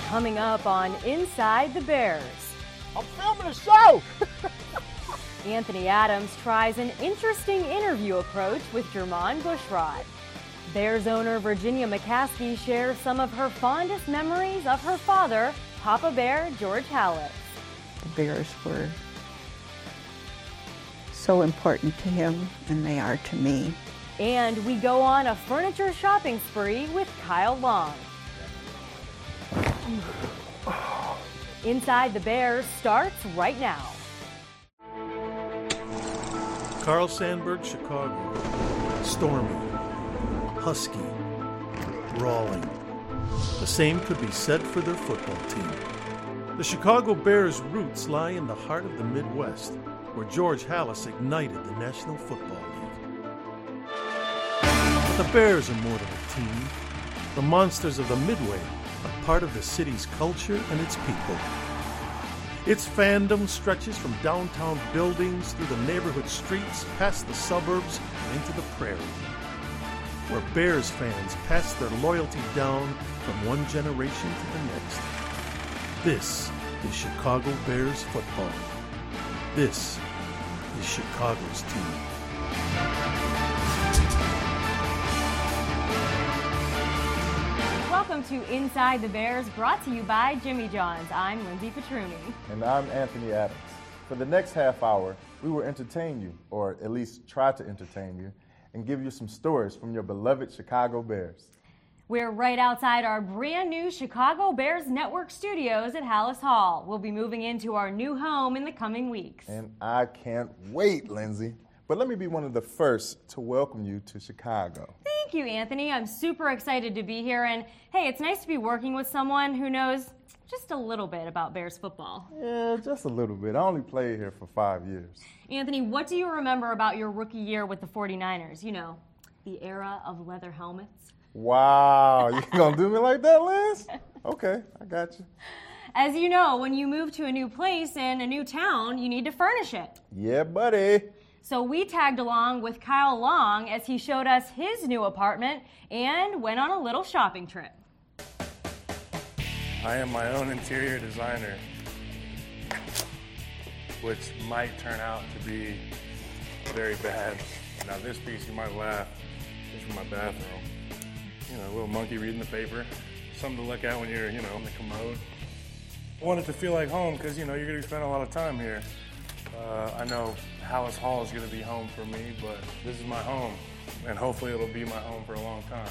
Coming up on Inside the Bears. I'm filming a show! Anthony Adams tries an interesting interview approach with Jermon Bushrod. Bears owner Virginia McCaskey shares some of her fondest memories of her father, Papa Bear George Halas. The Bears were so important to him, and they are to me. And we go on a furniture shopping spree with Kyle Long. Inside the Bears starts right now. Carl Sandburg, Chicago. Stormy, husky, brawling. The same could be said for their football team. The Chicago Bears' roots lie in the heart of the Midwest, where George Halas ignited the National Football League. But the Bears are more than a team. The monsters of the Midway are part of the city's culture and its people. Its fandom stretches from downtown buildings through the neighborhood streets, past the suburbs, and into the prairie, where Bears fans pass their loyalty down from one generation to the next. This is Chicago Bears football. This is Chicago's team. Welcome to Inside the Bears, brought to you by Jimmy John's. I'm Lindsay Petruni. And I'm Anthony Adams. For the next half hour, we will entertain you, or at least try to entertain you, and give you some stories from your beloved Chicago Bears. We're right outside our brand new Chicago Bears Network studios at Halas Hall. We'll be moving into our new home in the coming weeks. And I can't wait, Lindsay. But let me be one of the first to welcome you to Chicago. Thank you, Anthony. I'm super excited to be here. And hey, it's nice to be working with someone who knows just a little bit about Bears football. Yeah, just a little bit. I only played here for 5 years. Anthony, what do you remember about your rookie year with the 49ers? You know, the era of leather helmets. Wow, you gonna do me like that, Liz? Okay, I got you. As you know, when you move to a new place in a new town, you need to furnish it. Yeah, buddy. So we tagged along with Kyle Long as he showed us his new apartment and went on a little shopping trip. I am my own interior designer, which might turn out to be very bad. Now this piece, you might laugh, is from my bathroom. You know, a little monkey reading the paper. Something to look at when you're, in the commode. I want it to feel like home because, you're going to spend a lot of time here. I know Halas Hall is going to be home for me, but this is my home, and hopefully it'll be my home for a long time.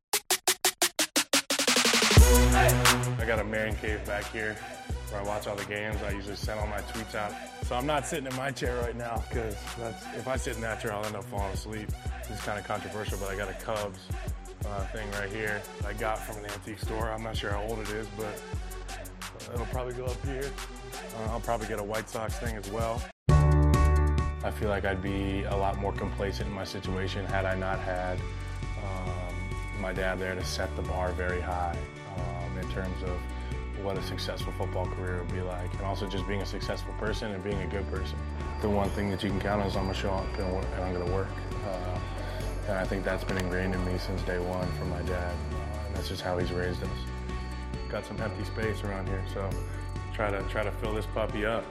I got a man cave back here where I watch all the games. I usually send all my tweets out. So I'm not sitting in my chair right now because if I sit in that chair, I'll end up falling asleep. This is kind of controversial, but I got a Cubs thing right here I got from an antique store. I'm not sure how old it is, but it'll probably go up here. I'll probably get a White Sox thing as well. I feel like I'd be a lot more complacent in my situation had I not had my dad there to set the bar very high in terms of what a successful football career would be like, and also just being a successful person and being a good person. The one thing that you can count on is I'm gonna show up and I'm gonna work. And I think that's been ingrained in me since day one from my dad. That's just how he's raised us. Got some empty space around here, so try to fill this puppy up.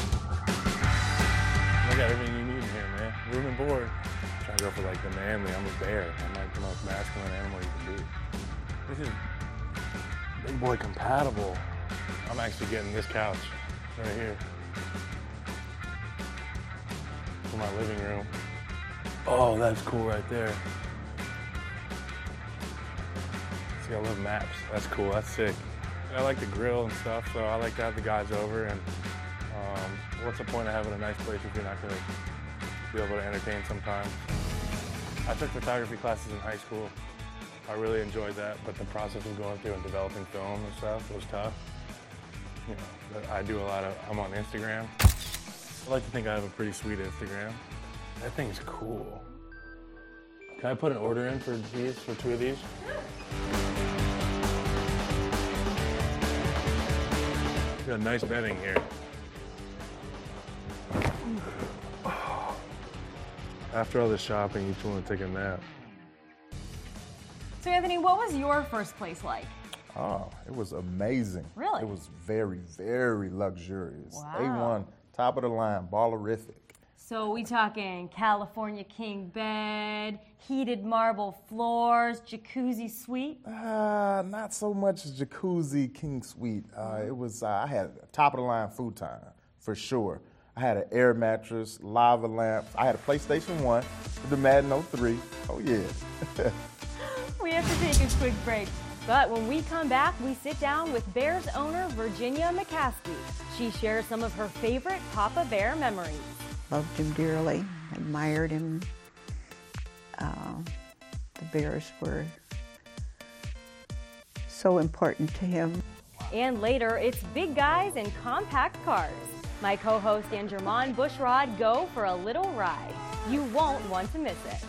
I got everything you need in here, man. Room and board. Try to go for like the manly. I'm a bear. I'm like the most masculine animal you can be. This is big boy compatible. I'm actually getting this couch right here for my living room. Oh, that's cool right there. See, I love maps. That's cool. That's sick. I like the grill and stuff, so I like to have the guys over. And what's the point of having a nice place if you're not going to be able to entertain sometimes? I took photography classes in high school. I really enjoyed that, but the process of going through and developing film and stuff was tough. But I do I'm on Instagram. I like to think I have a pretty sweet Instagram. That thing's cool. Can I put an order in for two of these? Got nice bedding here. After all this shopping, you just want to take a nap. So Anthony, what was your first place like? Oh, it was amazing. Really? It was very, very luxurious. Wow. A1, top of the line, ballerific. So we talking California king bed, heated marble floors, jacuzzi suite? Not so much jacuzzi king suite. It was, I had top of the line futon, for sure. I had an air mattress, lava lamps. I had a PlayStation 1 with the Madden 03. Oh, yeah. We have to take a quick break. But when we come back, we sit down with Bears owner Virginia McCaskey. She shares some of her favorite Papa Bear memories. Loved him dearly, admired him. The Bears were so important to him. And later, it's big guys and compact cars. My co-host and Jermon Bushrod go for a little ride. You won't want to miss it.